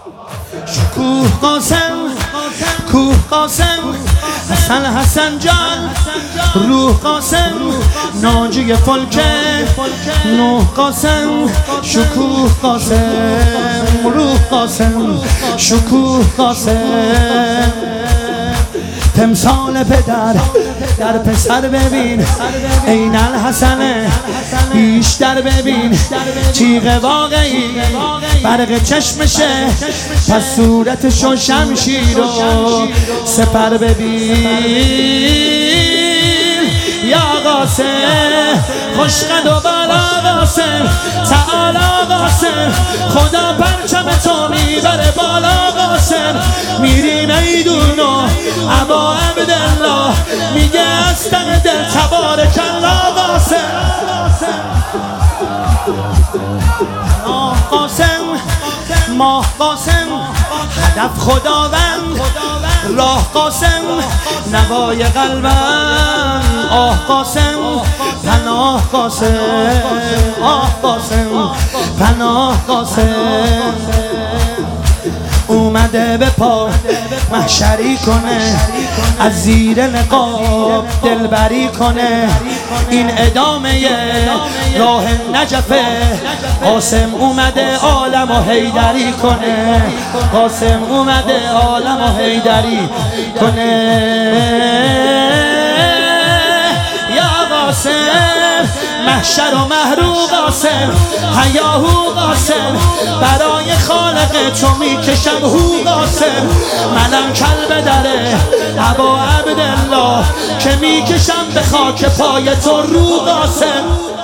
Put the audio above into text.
شکوه قاسم کوه قاسم حسن جان روح قاسم ناجی فلکه نوح قاسم شکوه قاسم روح قاسم شکوه قاسم تمثال پدر در پسر ببین عین الحسنه بیشتر ببین تیغ واقعی برق چشمشه پس صورتشو شمشیر و سپر ببین یا قاسم خوشقد و بالا قاسم تعالی قاسم خدا پرچم تو میبره بالا قاسم میری میدون و ابا عبدالله میگه از ته دل تبارک الله قاسم ماه قاسم هدف خداوند راه قاسم نوای قلبم آه قاسم پناه قاسم آه قاسم پناه قاسم اومده به پا محشری کنه از زیر نقاب دلبری کنه این ادامه راه نجفه قاسم اومده عالم و حیدری کنه قاسم اومده عالم و حیدری کنه یا قاسم محشر و محروق قاسم حیاهو قاسم برای خالق تو میکشم هو قاسم منم کلب دره ابا عبدالله که میکشم به خاک پای تو رو قاسم